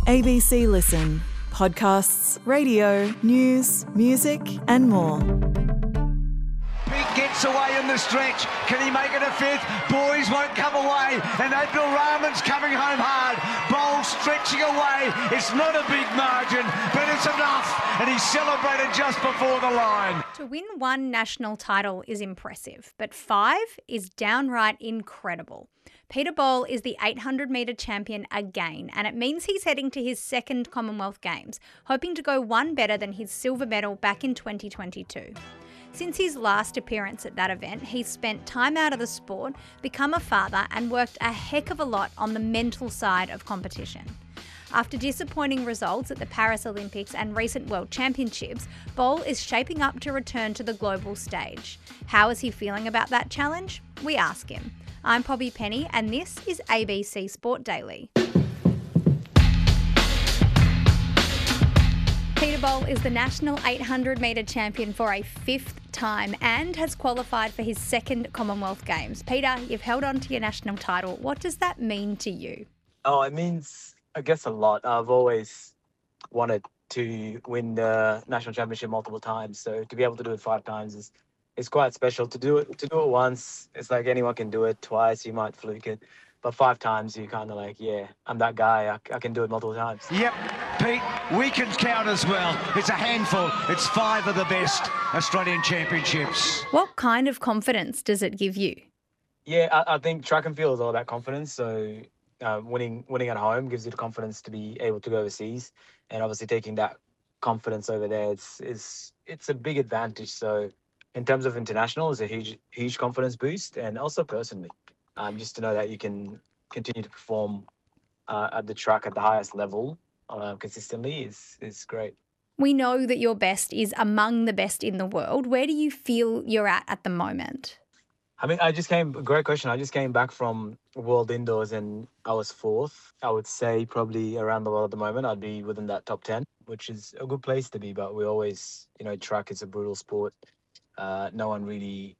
ABC Listen. Podcasts, radio, news, music and more. Pete gets away in the stretch. Can he make it a fifth? Boys won't come away. And Abdul Rahman's coming home hard. Bowl stretching away. It's not a big margin, but it's enough. And he celebrated just before the line. To win one national title is impressive, but 5 is downright incredible. Peter Bol is the 800-metre champion again, and it means he's heading to his second Commonwealth Games, hoping to go one better than his silver medal back in 2022. Since his last appearance at that event, he's spent time out of the sport, become a father, and worked a heck of a lot on the mental side of competition. After disappointing results at the Paris Olympics and recent World Championships, Bol is shaping up to return to the global stage. How is he feeling about that challenge? We ask him. I'm Poppy Penny, and this is ABC Sport Daily. Peter Bol is the national 800-metre champion for a 5th time and has qualified for his second Commonwealth Games. Peter, you've held on to your national title. What does that mean to you? Oh, it means, I guess, a lot. I've always wanted to win the national championship multiple times, so to be able to do it 5 times is quite special. To do it once, it's like anyone can do it. Twice, you might fluke it. But 5 times, you kind of like, yeah, I'm that guy. I can do it multiple times. Yep, Pete, we can count as well. It's a handful. It's 5 of the best Australian championships. What kind of confidence does it give you? Yeah, I think track and field is all about confidence. So winning at home gives you the confidence to be able to go overseas. And obviously taking that confidence over there, it's a big advantage. So in terms of international, it's a huge confidence boost, and also personally, just to know that you can continue to perform at the track at the highest level consistently is great. We know that your best is among the best in the world. Where do you feel you're at the moment? I mean, great question. I just came back from World Indoors and I was 4th. I would say probably around the world at the moment, I'd be within that top 10, which is a good place to be. But we always, track is a brutal sport. No one really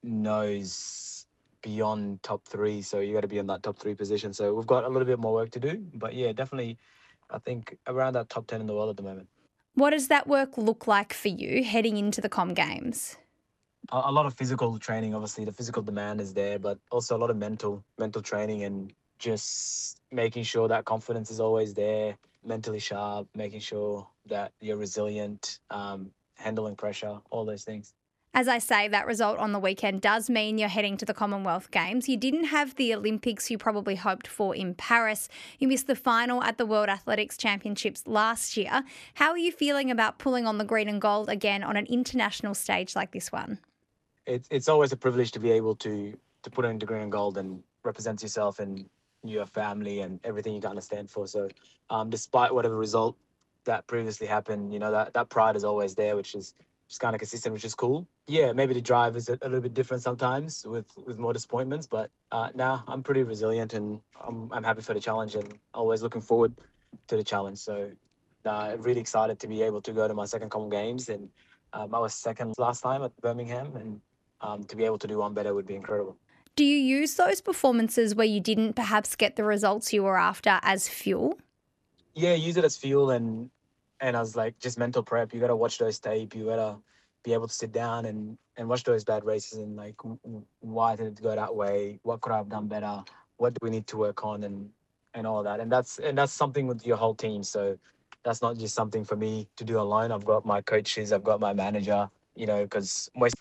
knows beyond top 3, so you got to be in that top 3 position. So we've got a little bit more work to do, but yeah, definitely, I think around that top 10 in the world at the moment. What does that work look like for you heading into the Com Games? A lot of physical training, obviously. The physical demand is there, but also a lot of mental training and just making sure that confidence is always there, mentally sharp, making sure that you're resilient, handling pressure, all those things. As I say, that result on the weekend does mean you're heading to the Commonwealth Games. You didn't have the Olympics you probably hoped for in Paris. You missed the final at the World Athletics Championships last year. How are you feeling about pulling on the green and gold again on an international stage like this one? It's always a privilege to be able to put in the green and gold and represent yourself and your family and everything you kind of stand for. So despite whatever result that previously happened, that pride is always there, which is just kind of consistent, which is cool. Yeah, maybe the drive is a little bit different sometimes with more disappointments, but now I'm pretty resilient and I'm happy for the challenge and always looking forward to the challenge. So really excited to be able to go to my second Common Games, and I was second last time at Birmingham, and to be able to do one better would be incredible. Do you use those performances where you didn't perhaps get the results you were after as fuel? Yeah, use it as fuel and as like just mental prep. You got to watch those tape. You got to be able to sit down and watch those bad races and like, why did it go that way? What could I have done better? What do we need to work on and all of that? And that's something with your whole team. So that's not just something for me to do alone. I've got my coaches, I've got my manager, because most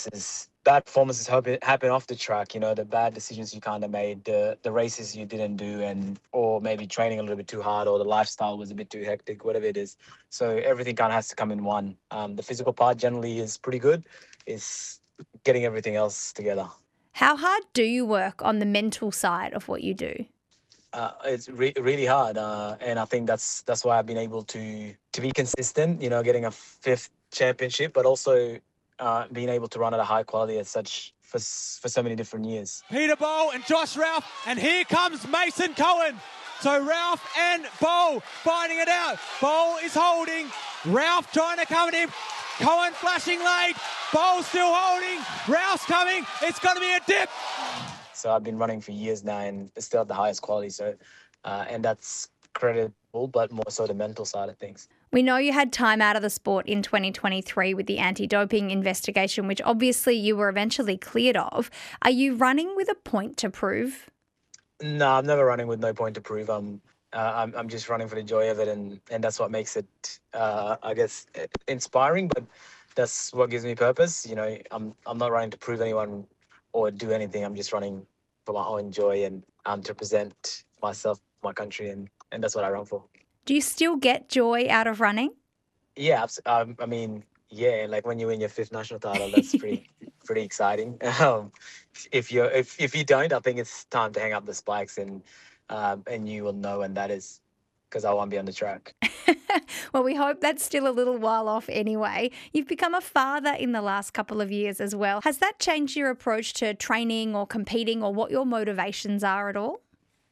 bad performances happen off the track, the bad decisions you kind of made, the races you didn't do, or maybe training a little bit too hard, or the lifestyle was a bit too hectic, whatever it is. So everything kind of has to come in one. The physical part generally is pretty good. It's getting everything else together. How hard do you work on the mental side of what you do? It's really hard, and I think that's why I've been able to be consistent, getting a 5th championship, but also being able to run at a high quality as such for so many different years. Peter Bol and Josh Ralph, and here comes Mason Cohen. So Ralph and Bol finding it out. Bol is holding, Ralph trying to come at him. Cohen flashing late, Bol still holding, Ralph's coming, it's going to be a dip. So I've been running for years now and it's still at the highest quality. So, and that's credible, but more so the mental side of things. We know you had time out of the sport in 2023 with the anti-doping investigation, which obviously you were eventually cleared of. Are you running with a point to prove? No, I'm never running with no point to prove. I'm just running for the joy of it, and that's what makes it, I guess, inspiring. But that's what gives me purpose. You know, I'm not running to prove anyone or do anything. I'm just running for my own joy and to present myself, my country, and that's what I run for. Do you still get joy out of running? Yeah, I mean, yeah, like when you win your 5th national title, that's pretty exciting. If you don't, I think it's time to hang up the spikes, and you will know when that is, because I won't be on the track. Well, we hope that's still a little while off anyway. You've become a father in the last couple of years as well. Has that changed your approach to training or competing, or what your motivations are at all?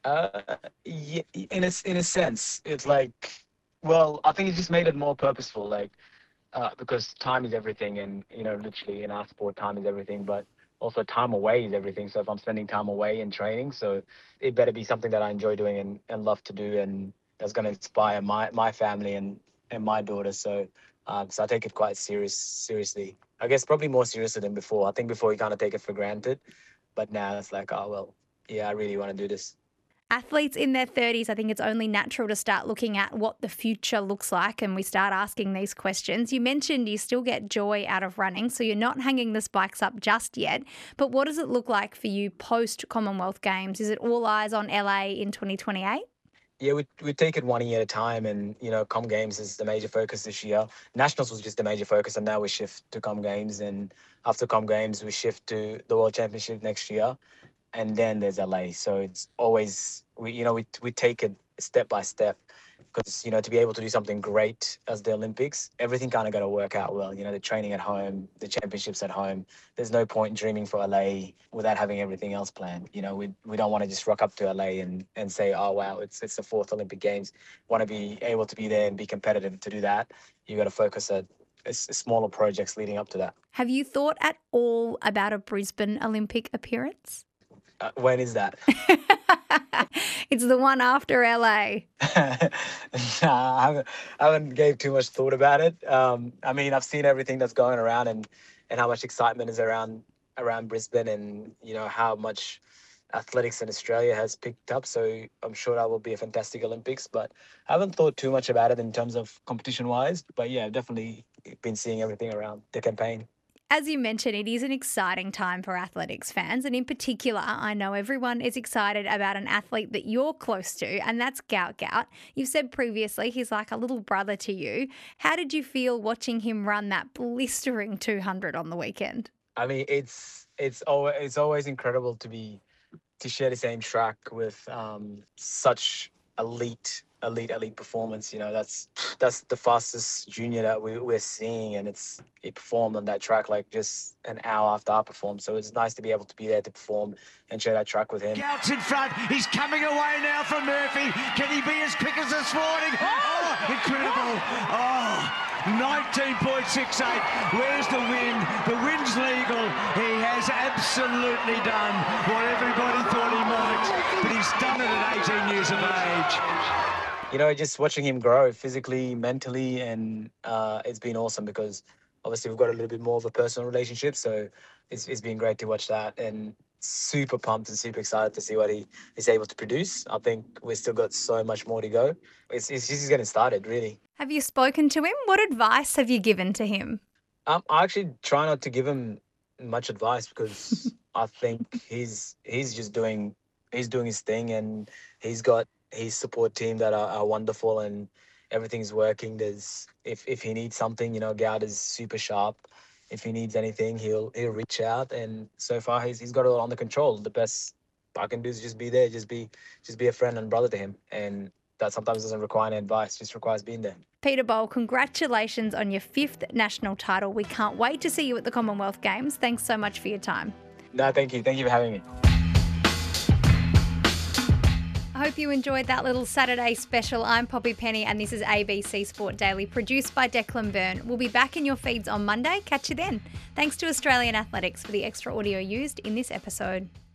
Yeah, in a sense, it's like, well, I think it just made it more purposeful, like, because time is everything, and you know, literally in our sport, time is everything, but also time away is everything. So if I'm spending time away in training, so it better be something that I enjoy doing and love to do, and that's going to inspire my family and my daughter. So so I take it quite seriously. I guess probably more seriously than before. I think before you kind of take it for granted, but now it's like, oh well, yeah, I really want to do this. Athletes in their 30s, I think it's only natural to start looking at what the future looks like, and we start asking these questions. You mentioned you still get joy out of running, so you're not hanging the spikes up just yet. But what does it look like for you post-Commonwealth Games? Is it all eyes on LA in 2028? Yeah, we take it 1 year at a time, and you know, Com Games is the major focus this year. Nationals was just the major focus, and now we shift to Com Games, and after Com Games we shift to the World Championship next year, and then there's LA. So it's always we take it step by step, because you know, to be able to do something great as the Olympics, everything kind of got to work out well. You know, the training at home, the championships at home. There's no point dreaming for LA without having everything else planned. You know, we don't want to just rock up to LA and say, oh wow, it's the 4th Olympic Games. Want to be able to be there and be competitive. To do that, you got to focus at smaller projects leading up to that. Have you thought at all about a Brisbane Olympic appearance? When is that? It's the one after LA. Nah, I haven't gave too much thought about it. I mean, I've seen everything that's going around, and how much excitement is around Brisbane, and you know how much athletics in Australia has picked up. So I'm sure that will be a fantastic Olympics. But I haven't thought too much about it in terms of competition wise. But yeah, I've definitely been seeing everything around the campaign. As you mentioned, it is an exciting time for athletics fans, and in particular, I know everyone is excited about an athlete that you're close to, and that's Gout Gout. You've said previously he's like a little brother to you. How did you feel watching him run that blistering 200 on the weekend? I mean, it's always incredible to share the same track with such elite performance. You know, that's the fastest junior that we're seeing, and he performed on that track like just an hour after I performed. So it's nice to be able to be there to perform and share that track with him. Gout's in front. He's coming away now from Murphy. Can he be as quick as this morning? Oh, incredible. Oh, 19.68. Where's the win? The win's legal. He has absolutely done what everybody thought he might, but he's done it at 18 years of age. You know, just watching him grow physically, mentally, and it's been awesome, because obviously we've got a little bit more of a personal relationship. So it's been great to watch that, and super pumped and super excited to see what he is able to produce. I think we've still got so much more to go. It's just getting started, really. Have you spoken to him? What advice have you given to him? I actually try not to give him much advice, because I think he's just doing his thing, and he's got his support team that are wonderful, and everything's working. If he needs something, you know, Gout is super sharp. If he needs anything, he'll reach out, and so far he's got it all under control. The best I can do is just be there, just be a friend and brother to him, and that sometimes doesn't require any advice, just requires being there. Peter Bol, congratulations on your 5th national title. We can't wait to see you at the Commonwealth Games. Thanks so much for your time. No, thank you for having me. I hope you enjoyed that little Saturday special. I'm Poppy Penny, and this is ABC Sport Daily, produced by Declan Byrne. We'll be back in your feeds on Monday. Catch you then. Thanks to Australian Athletics for the extra audio used in this episode.